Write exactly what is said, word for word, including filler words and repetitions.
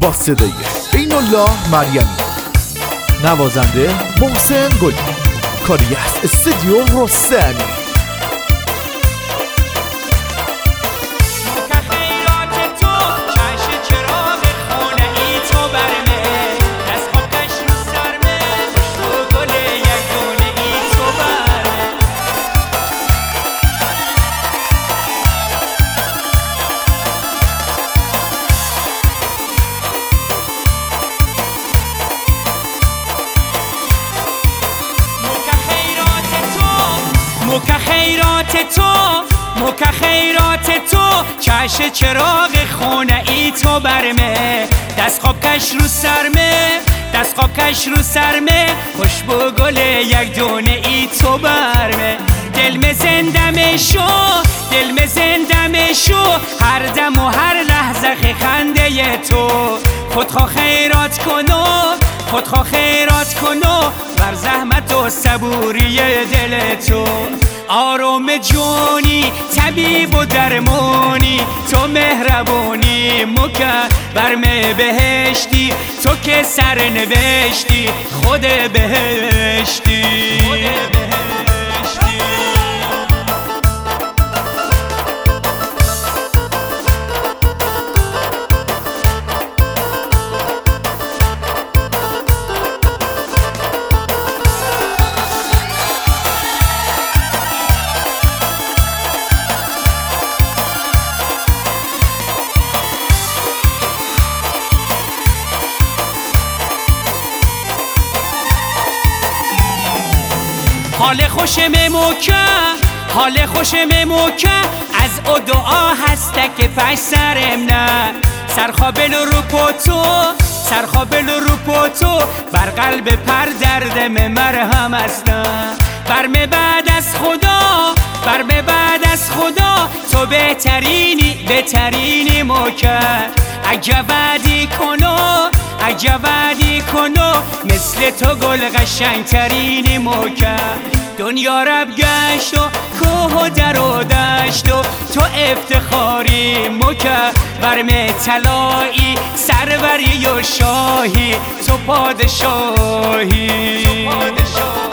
با صدای عین الله مریمی، نوازنده محسن گلی، کاری از استودیو رستمی. موکه خیرات تو موکه خیرات تو چش چراغ خونه ای تو برمه، دست خاکش رو سرمه دست خاکش رو سرمه، خوشبو گل یک دونه ای تو برمه. دل می زندم شو دل می زندم شو، هر دم و هر لحظه خنده تو. خودخواه خیرات کنو خودخواه خیرات کنو، بر زحمت و صبوری دل تو. آروم جونی طبیب و درمونی تو، مهربونی مکه برمه بهشتی تو، که سر نوشتی خود بهشتی خود بهشتی. حال خوشم موکه حال خوشم موکه، از او دعا هسته که پش سرم نه. سرخابل رو پوتو سرخابل رو پوتو، بر قلب پر دردم مرهم هستم. برمه بعد از خدا برمه بعد از خدا، تو بهترینی بهترینی موکه. اگه وعدی کنو اگه وعدی کنو، مثل تو گل قشنگترینی موکه. دنیا رب گشت و کوه و در و دشت و تو افتخاری موکه. برمه طلایی سروری و شاهی تو پادشاهی, تو پادشاهی